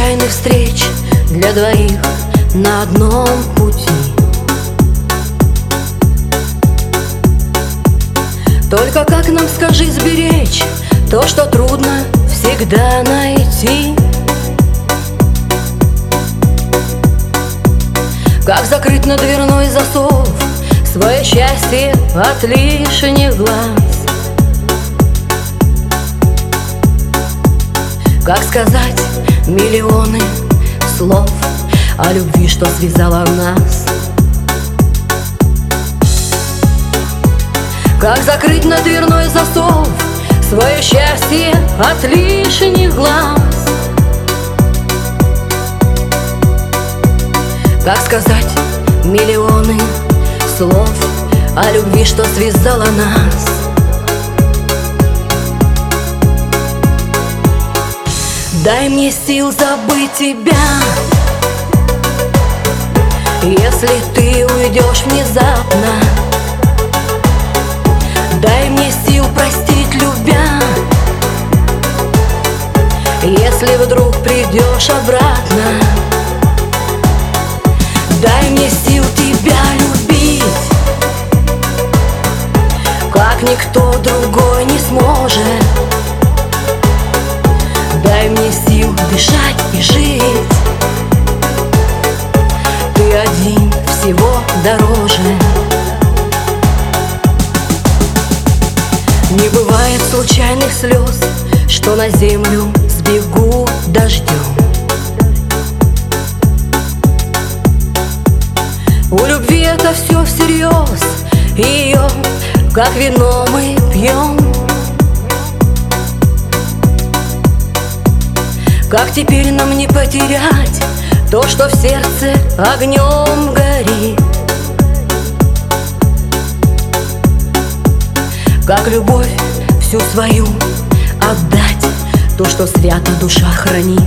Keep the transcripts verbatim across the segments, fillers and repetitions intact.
случайных встреч для двоих на одном пути. Только как нам, скажи, сберечь то, что трудно всегда найти? Как закрыть на дверной засов свое счастье от лишних глаз? Как сказать миллионы слов о любви, что связала нас? Как закрыть на дверной засов свое счастье от лишних глаз? Как сказать миллионы слов о любви, что связала нас? Дай мне сил забыть тебя, если ты уйдешь внезапно. Дай мне сил простить, любя, если вдруг придешь обратно. Дай мне сил тебя любить, как никто другой не сможет. Дай мне сил дышать и жить, ты один всего дороже. Не бывает случайных слез, что на землю сбегут дождем. У любви это все всерьез, и ее, как вино, мы пьем. Как теперь нам не потерять то, что в сердце огнем горит? Как любовь всю свою отдать, то, что свято душа хранит?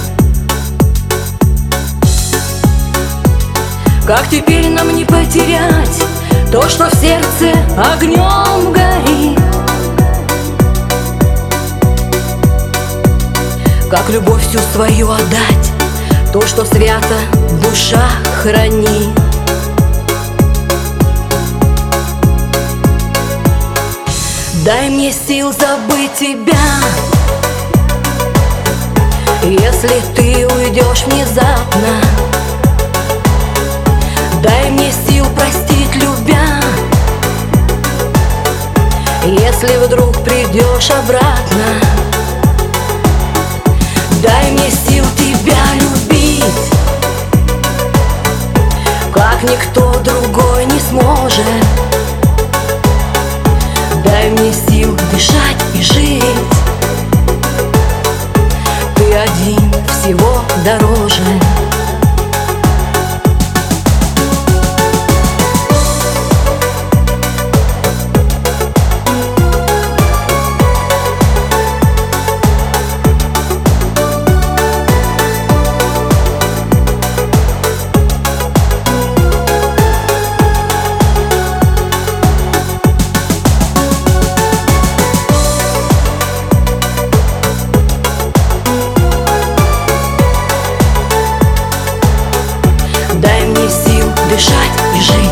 Как теперь нам не потерять то, что в сердце огнем горит? Как любовь всю свою отдать, то, что свято душа хранит? Дай мне сил забыть тебя, если ты уйдешь внезапно. Дай мне сил простить, любя, если вдруг придешь обратно. Дай мне сил тебя любить, как никто другой не сможет. Дай мне сил дышать и жить, ты один всего дороже. Дай мне сил дышать и жить.